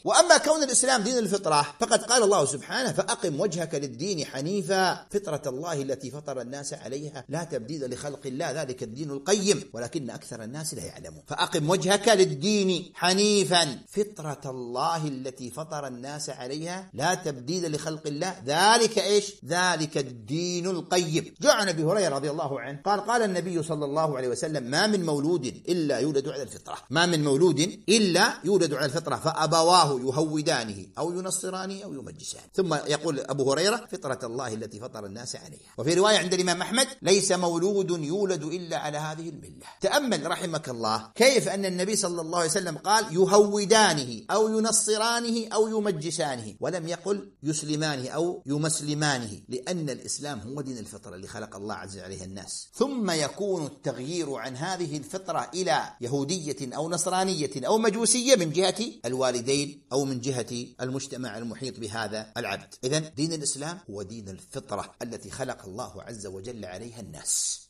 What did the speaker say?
وأما كون الإسلام دين الفطرة فقد قال الله سبحانه: فأقم وجهك للدين حنيفا فطرة الله التي فطر الناس عليها لا تبديل لخلق الله ذلك الدين القيم ولكن أكثر الناس لا يعلمون. فأقم وجهك للدين حنيفا فطرة الله التي فطر الناس عليها لا تبديل لخلق الله ذلك إيش؟ ذلك الدين القيم. جاء عن أبي هريرة رضي الله عنه قال النبي صلى الله عليه وسلم: ما من مولود إلا يولد على الفطرة، ما من مولود إلا يولد على الفطرة فأبواه يهودانه أو ينصرانه أو يمجسانه. ثم يقول أبو هريرة: فطرة الله التي فطر الناس عليها. وفي رواية عند الإمام أحمد: ليس مولود يولد إلا على هذه الملة. تأمل رحمك الله كيف أن النبي صلى الله عليه وسلم قال يهودانه أو ينصرانه أو يمجسانه، ولم يقل يسلمانه أو يمسلمانه، لأن الإسلام هو دين الفطرة اللي خلق الله عز وجل عليها الناس. ثم يكون التغيير عن هذه الفطرة إلى يهودية أو نصرانية أو مجوسية من جهة الوالدين أو من جهة المجتمع المحيط بهذا العبد. إذن دين الإسلام هو دين الفطرة التي خلق الله عز وجل عليها الناس.